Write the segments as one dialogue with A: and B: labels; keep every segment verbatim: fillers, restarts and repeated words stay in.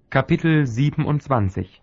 A: Kapitel siebenundzwanzig.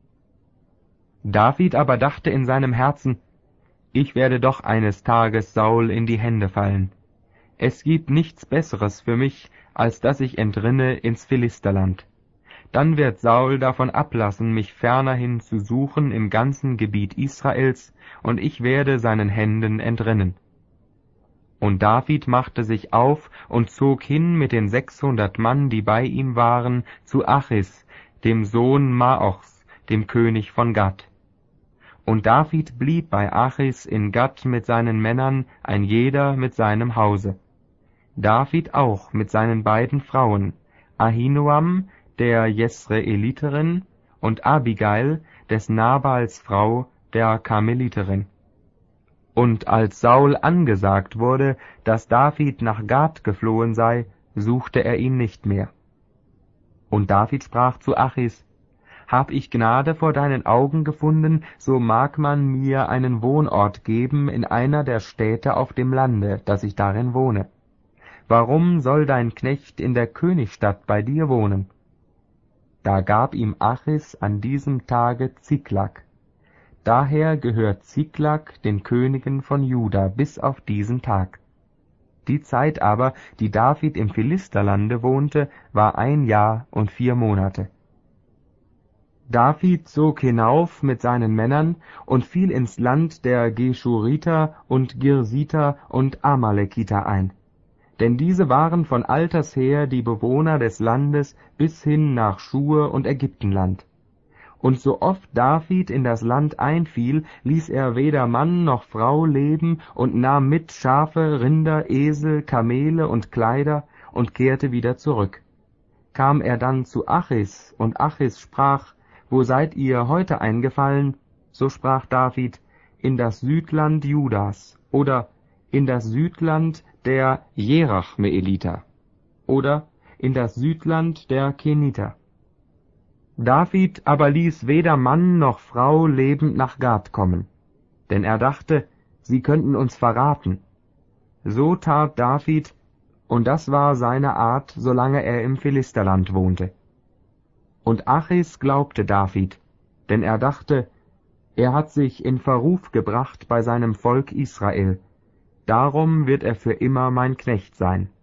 A: David aber dachte in seinem Herzen: Ich werde doch eines Tages Saul in die Hände fallen. Es gibt nichts Besseres für mich, als dass ich entrinne ins Philisterland. Dann wird Saul davon ablassen, mich fernerhin zu suchen im ganzen Gebiet Israels, und ich werde seinen Händen entrinnen. Und David machte sich auf und zog hin mit den sechshundert Mann, die bei ihm waren, zu Achis, dem Sohn Maochs, dem König von Gat. Und David blieb bei Achis in Gat mit seinen Männern, ein jeder mit seinem Hause. David auch mit seinen beiden Frauen, Ahinoam, der Jesreeliterin, und Abigail, des Nabals Frau, der Karmeliterin. Und als Saul angesagt wurde, dass David nach Gat geflohen sei, suchte er ihn nicht mehr. Und David sprach zu Achis: Hab ich Gnade vor deinen Augen gefunden, so mag man mir einen Wohnort geben in einer der Städte auf dem Lande, dass ich darin wohne. Warum soll dein Knecht in der Königsstadt bei dir wohnen? Da gab ihm Achis an diesem Tage Ziklag. Daher gehört Ziklag den Königen von Juda bis auf diesen Tag. Die Zeit aber, die David im Philisterlande wohnte, war ein Jahr und vier Monate. David zog hinauf mit seinen Männern und fiel ins Land der Geschuriter und Girsiter und Amalekiter ein. Denn diese waren von alters her die Bewohner des Landes bis hin nach Schur und Ägyptenland. Und so oft David in das Land einfiel, ließ er weder Mann noch Frau leben und nahm mit Schafe, Rinder, Esel, Kamele und Kleider und kehrte wieder zurück. Kam er dann zu Achis, und Achis sprach: Wo seid ihr heute eingefallen? So sprach David: In das Südland Judas, oder in das Südland der Jerachmeeliter, oder in das Südland der Keniter. David aber ließ weder Mann noch Frau lebend nach Gat kommen, denn er dachte, sie könnten uns verraten. So tat David, und das war seine Art, solange er im Philisterland wohnte. Und Achis glaubte David, denn er dachte, er hat sich in Verruf gebracht bei seinem Volk Israel, darum wird er für immer mein Knecht sein.